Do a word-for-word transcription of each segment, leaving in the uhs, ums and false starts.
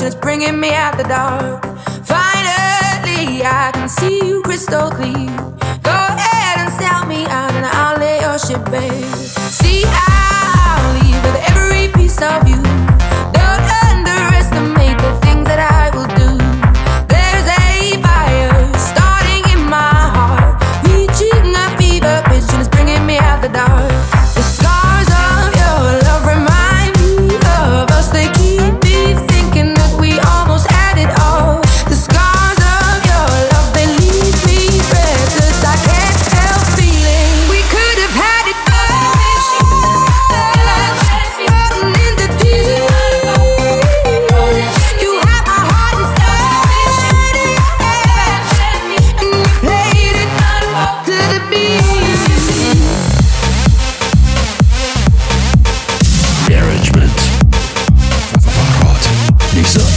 it's bringing me out the dark. Finally, I can see you crystal clear. Go ahead and sell me out and I'll lay your ship bare. See, I'll leave with every piece of you. Don't underestimate the things that I will do. There's a fire starting in my heart, reaching a fever pitch and it's bringing me out the dark. The scars of your love remind me of us. They keep me thinking that we almost had it all. The scars of your love, they leave me breathless. I can't help feeling we could have had it all. In the deep, you have my heart inside, and you played it to the beat. Management Farhad Nizat.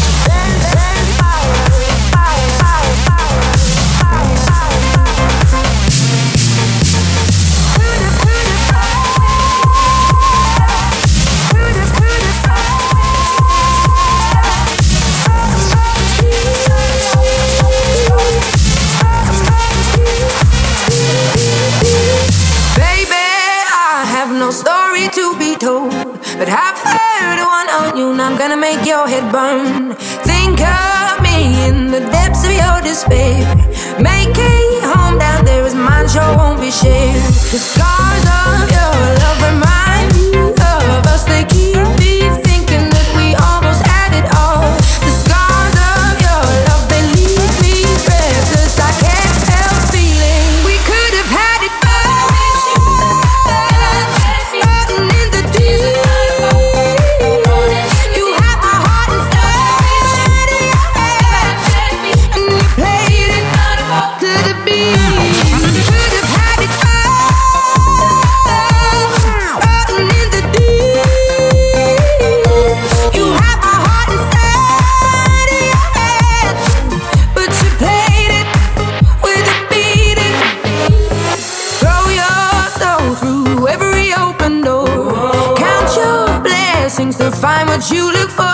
Baby, I have no story to be told, but I've heard one on you, and I'm gonna make your head burn. Think of me in the depths of your despair. Make a home down there as mine sure won't be shared. The scars of your love remind me of us. They keep me thinking that we almost had it all. The scars of your love, they leave me breathless. I can't help feeling we could have had it all. In the deep, you have my heart inside, and you played it to the beat. Could have had it all. In the deep, you have my heart inside, but you played it with a beating. Throw your soul through every open door. Count your blessings to find what you look for.